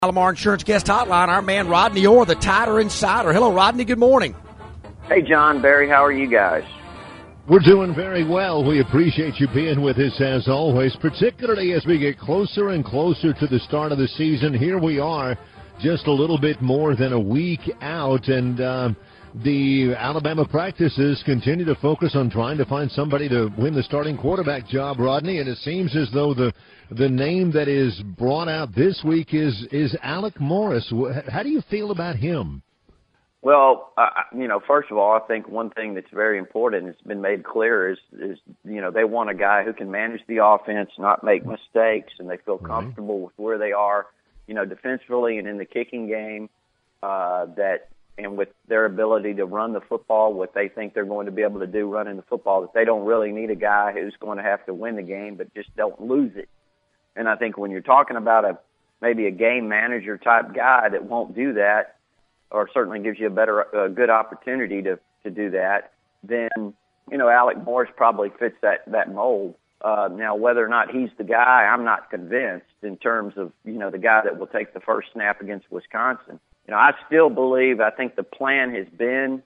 Lamar Insurance Guest Hotline, our man Rodney Orr, the Tider Insider. Hello, Rodney. Good morning. Hey, John, Barry. How are you guys? We're doing very well. We appreciate you being with us as always, particularly as we get closer and closer to the start of the season. Here we are, just a little bit more than a week out, and the Alabama practices continue to focus on trying to find somebody to win the starting quarterback job, Rodney, and it seems as though the name that is brought out this week is Alec Morris. How do you feel about him? Well, first of all, I think one thing that's very important, it's been made clear, is they want a guy who can manage the offense, not make mistakes, and they feel comfortable with where they are, defensively and in the kicking game, and with their ability to run the football, what they think they're going to be able to do running the football, that they don't really need a guy who's going to have to win the game, but just don't lose it. And I think when you're talking about maybe a game manager type guy that won't do that, or certainly gives you a good opportunity to do that, then, Alec Morris probably fits that mold. Now, whether or not he's the guy, I'm not convinced in terms of, the guy that will take the first snap against Wisconsin. I still believe, I think the plan has been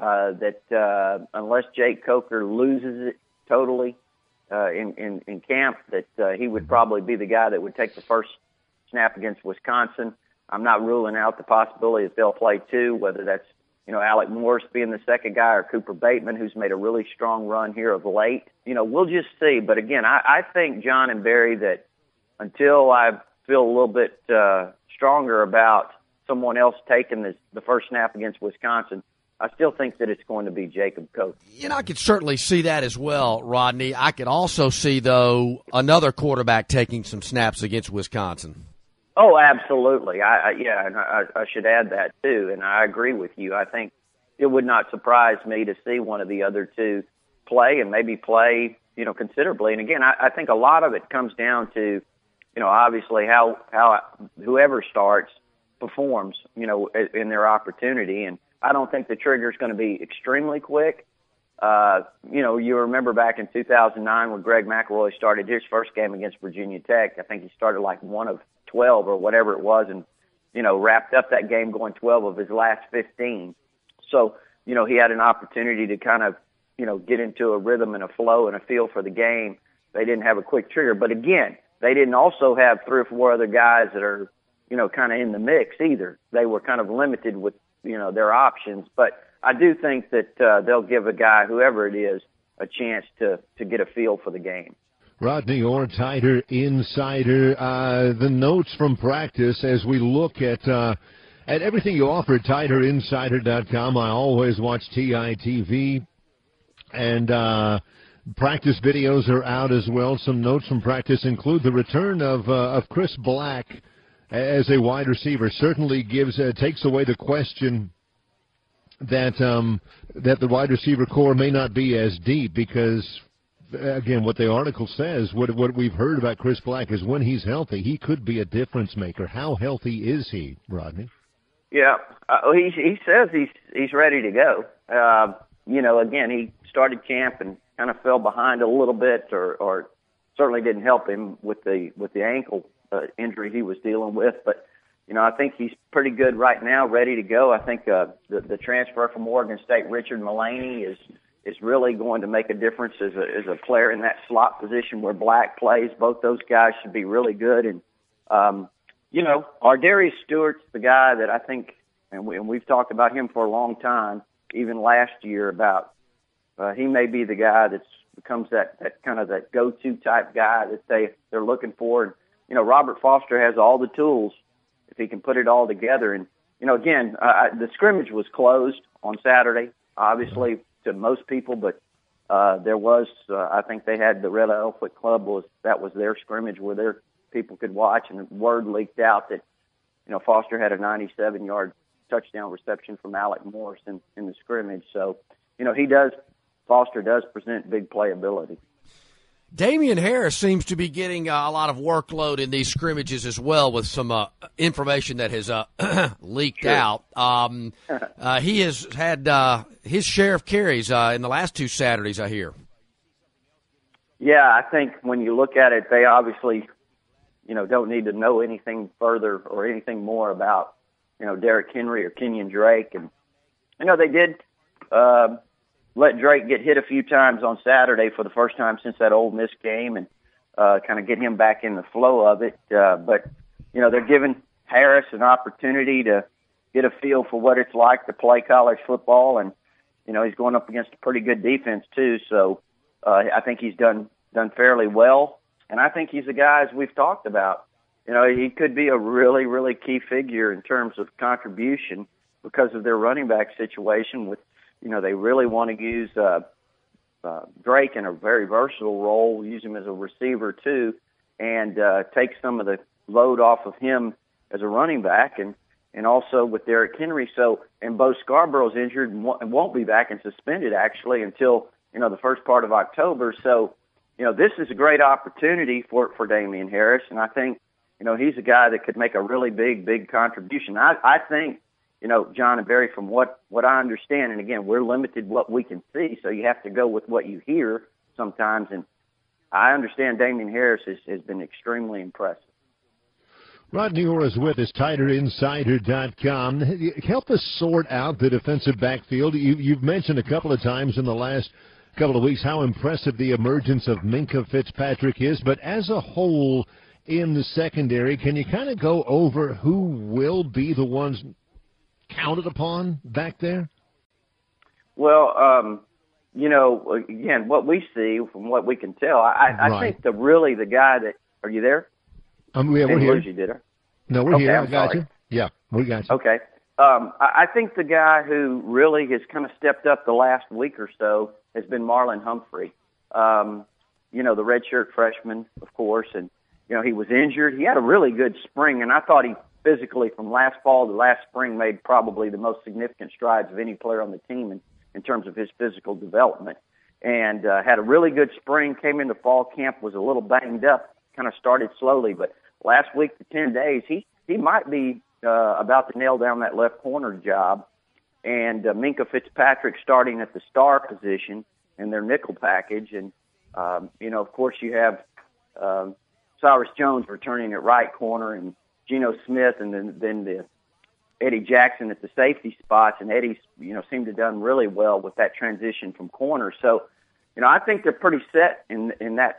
that unless Jake Coker loses it totally in camp, that he would probably be the guy that would take the first snap against Wisconsin. I'm not ruling out the possibility that they'll play two, whether that's, Alec Morris being the second guy or Cooper Bateman, who's made a really strong run here of late. We'll just see. But again, I think, John and Barry, that until I feel a little bit stronger about someone else taking the first snap against Wisconsin, I still think that it's going to be Jacob Coker. I could certainly see that as well, Rodney. I could also see, though, another quarterback taking some snaps against Wisconsin. Oh, absolutely. I should add that, too, and I agree with you. I think it would not surprise me to see one of the other two play and maybe play, considerably. And, again, I think a lot of it comes down to, obviously how whoever starts performs, in their opportunity. And I don't think the trigger is going to be extremely quick. You remember back in 2009 when Greg McElroy started his first game against Virginia Tech. I think he started like 1 of 12 or whatever it was, and, wrapped up that game going 12 of his last 15. So, he had an opportunity to kind of, get into a rhythm and a flow and a feel for the game. They didn't have a quick trigger. But again, they didn't also have 3 or 4 other guys that are, kind of in the mix either. They were kind of limited with, their options. But I do think that they'll give a guy, whoever it is, a chance to get a feel for the game. Rodney Orr, Tider Insider. The notes from practice as we look at everything you offer at TiderInsider.com. I always watch TITV, and practice videos are out as well. Some notes from practice include the return of Chris Black as a wide receiver. Certainly takes away the question that the wide receiver core may not be as deep because, again, what the article says, what we've heard about Chris Black is when he's healthy, he could be a difference maker. How healthy is he, Rodney? Yeah, he says he's ready to go. Again, he started camp and kind of fell behind a little bit, or certainly didn't help him with the ankle injury he was dealing with. But I think he's pretty good right now, ready to go. I think the transfer from Oregon State, Richard Mullaney, is really going to make a difference as a player in that slot position where Black plays. Both those guys should be really good. And, Ardarius Stewart's the guy that I think, and we've talked about him for a long time, even last year, about he may be the guy that becomes that kind of that go-to type guy that they're looking for. And, Robert Foster has all the tools if he can put it all together. And, again, the scrimmage was closed on Saturday, obviously, to most people, but there was, I think they had the Red Elephant Club that was their scrimmage where their people could watch, and the word leaked out that, Foster had a 97-yard touchdown reception from Alec Morris in the scrimmage. So, Foster does present big playability. Damian Harris seems to be getting a lot of workload in these scrimmages as well, with some information that has leaked out. He has had his share of carries in the last 2 Saturdays, I hear. Yeah, I think when you look at it, they obviously, don't need to know anything further or anything more about, Derrick Henry or Kenyon Drake. And, they did let Drake get hit a few times on Saturday for the first time since that Ole Miss game and kind of get him back in the flow of it. But, they're giving Harris an opportunity to get a feel for what it's like to play college football. And, he's going up against a pretty good defense too. So I think he's done fairly well. And I think he's a guy, as we've talked about, he could be a really, really key figure in terms of contribution because of their running back situation with, they really want to use Drake in a very versatile role, use him as a receiver too, and take some of the load off of him as a running back and also with Derrick Henry. So, and Bo Scarborough's injured and won't be back and suspended actually until, the first part of October. So, this is a great opportunity for Damien Harris. And I think, he's a guy that could make a really big contribution. I think, John and Barry, from what I understand, and again, we're limited what we can see, so you have to go with what you hear sometimes. And I understand Damien Harris has been extremely impressive. Rodney Orr is with us, TighterInsider.com. Help us sort out the defensive backfield. You've mentioned a couple of times in the last couple of weeks how impressive the emergence of Minkah Fitzpatrick is, but as a whole in the secondary, can you kind of go over who will be the ones counted upon back there? Well, again, what we see from what we can tell, I think the guy that, are you there? Yeah, we're here. You, did I? No, we're here. I got sorry. you. Yeah, we got you. Okay. I think the guy who really has kind of stepped up the last week or so has been Marlon Humphrey. The redshirt freshman, of course, and, he was injured. He had a really good spring, and I thought he physically from last fall to last spring made probably the most significant strides of any player on the team in terms of his physical development. And had a really good spring, came into fall camp, was a little banged up, kind of started slowly, but last week to 10 days, he might be about to nail down that left corner job. And Minkah Fitzpatrick starting at the star position in their nickel package. And, of course, you have Cyrus Jones returning at right corner and Geno Smith and then the Eddie Jackson at the safety spots. And Eddie's, seemed to have done really well with that transition from corner. So, I think they're pretty set in that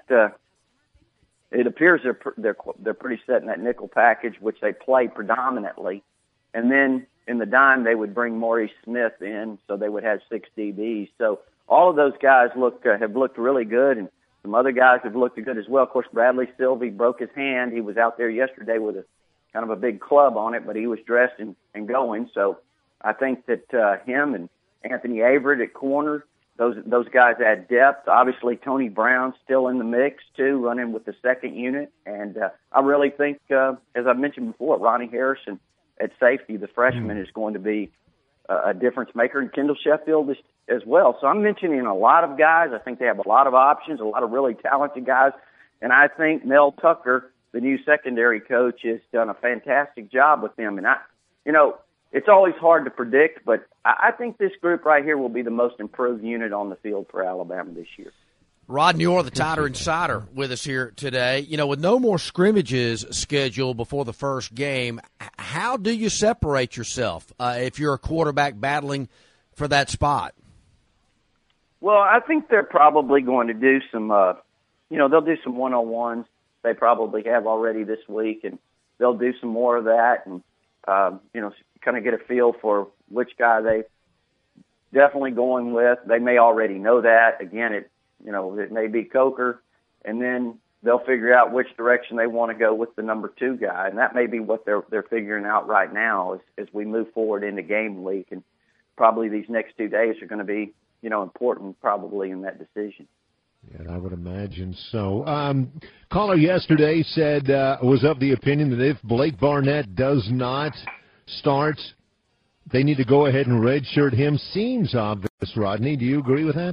it appears they're pretty set in that nickel package, which they play predominantly. And then in the dime, they would bring Maurice Smith in, so they would have 6 DBs. So all of those guys have looked really good, and some other guys have looked good as well. Of course, Bradley Sylvie broke his hand. He was out there yesterday with a kind of a big club on it, but he was dressed and going. So I think that him and Anthony Averett at corner, those guys add depth. Obviously, Tony Brown still in the mix, too, running with the second unit. And I really think, as I mentioned before, Ronnie Harrison at safety, the freshman, is going to be a difference maker, and Kendall Sheffield as well. So I'm mentioning a lot of guys. I think they have a lot of options, a lot of really talented guys. And I think Mel Tucker, the new secondary coach, has done a fantastic job with them. And it's always hard to predict, but I think this group right here will be the most improved unit on the field for Alabama this year. Rodney Orr, the Tighter Insider, with us here today. With no more scrimmages scheduled before the first game, how do you separate yourself if you're a quarterback battling for that spot? Well, I think they're probably going to do some, they'll do some one-on-ones. They probably have already this week, and they'll do some more of that and, kind of get a feel for which guy they definitely going with. They may already know that. Again, it may be Coker, and then they'll figure out which direction they want to go with the number 2 guy, and that may be what they're figuring out right now as we move forward into game week. And probably these next 2 days are going to be, important probably in that decision. Yeah, I would imagine so. Caller yesterday said was of the opinion that if Blake Barnett does not start, they need to go ahead and redshirt him. Seems obvious, Rodney. Do you agree with that?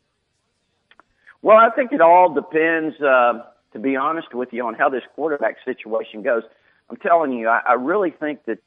Well, I think it all depends, to be honest with you, on how this quarterback situation goes. I'm telling you, I really think that,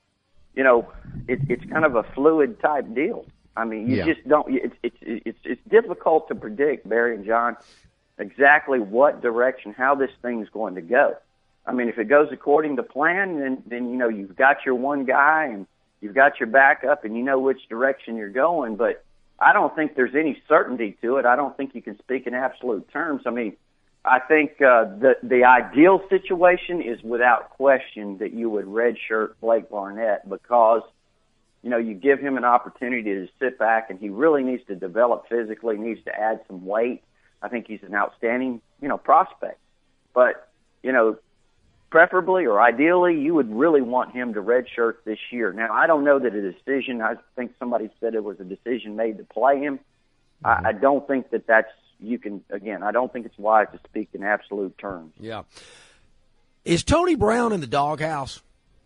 it's kind of a fluid type deal. I mean, you just don't. It's difficult to predict, Barry and John, exactly what direction, how this thing's going to go. I mean, if it goes according to plan, then you've got your one guy and you've got your backup and you know which direction you're going. But I don't think there's any certainty to it. I don't think you can speak in absolute terms. I mean, I think the ideal situation is without question that you would redshirt Blake Barnett because, you give him an opportunity to sit back, and he really needs to develop physically, needs to add some weight. I think he's an outstanding, prospect. But, preferably or ideally, you would really want him to redshirt this year. Now, I don't know that a decision, I think somebody said it was a decision made to play him. I don't think that's, I don't think it's wise to speak in absolute terms. Yeah. Is Tony Brown in the doghouse?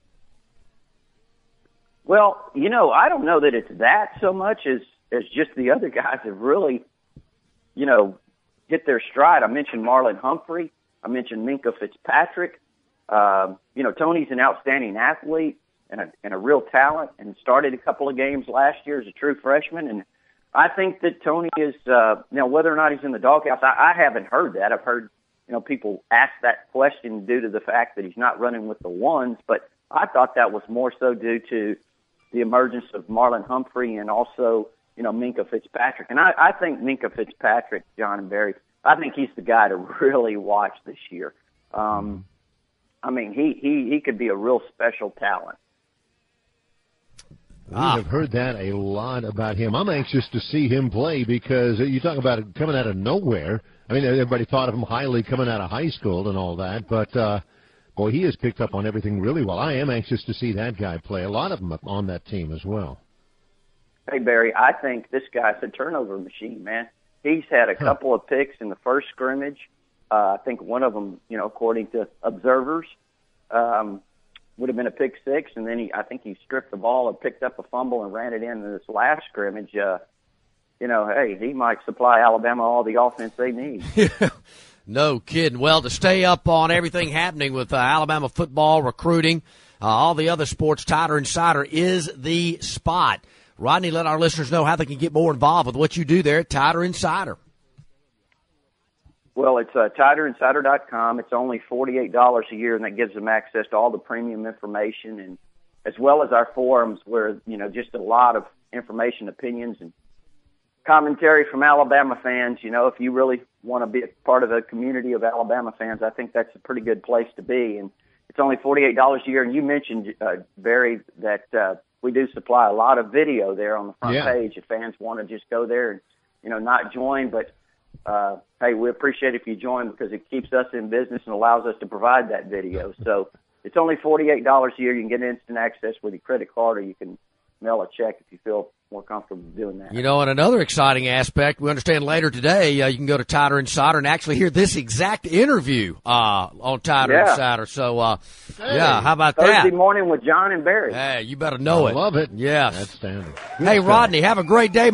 Well, I don't know that it's that so much as just the other guys have really, hit their stride. I mentioned Marlon Humphrey. I mentioned Minkah Fitzpatrick. Tony's an outstanding athlete and a real talent and started a couple of games last year as a true freshman. And I think that Tony is, now whether or not he's in the doghouse, I haven't heard that. I've heard, people ask that question due to the fact that he's not running with the ones, but I thought that was more so due to the emergence of Marlon Humphrey and also, Minkah Fitzpatrick. And I think Minkah Fitzpatrick, John and Barry, I think he's the guy to really watch this year. I mean, he could be a real special talent. We have heard that a lot about him. I'm anxious to see him play because you talk about it coming out of nowhere. I mean, everybody thought of him highly coming out of high school and all that, but boy, he has picked up on everything really well. I am anxious to see that guy play. A lot of them on that team as well. Hey, Barry, I think this guy's a turnover machine, man. He's had a couple of picks in the first scrimmage. I think one of them, according to observers, would have been a pick six, and then I think he stripped the ball and picked up a fumble and ran it in this last scrimmage. Hey, he might supply Alabama all the offense they need. No kidding. Well, to stay up on everything happening with Alabama football, recruiting, all the other sports, Tider Insider is the spot. Rodney, let our listeners know how they can get more involved with what you do there at Tider Insider. Well, it's TiderInsider.com. It's only $48 a year, and that gives them access to all the premium information, and as well as our forums where, just a lot of information, opinions, and commentary from Alabama fans. If you really want to be a part of a community of Alabama fans, I think that's a pretty good place to be. And it's only $48 a year. And you mentioned, Barry, that we do supply a lot of video there on the front page if fans want to just go there and, not join. But, hey, we appreciate if you join because it keeps us in business and allows us to provide that video. So it's only $48 a year. You can get instant access with your credit card, or you can mail a check if you feel more comfortable doing that. And another exciting aspect, we understand later today, you can go to Tider Insider and actually hear this exact interview on Tider Insider. So, how about that? Thursday morning with John and Barry. Hey, you better know it. I love it. Yes. Outstanding. Hey, Rodney, have a great day.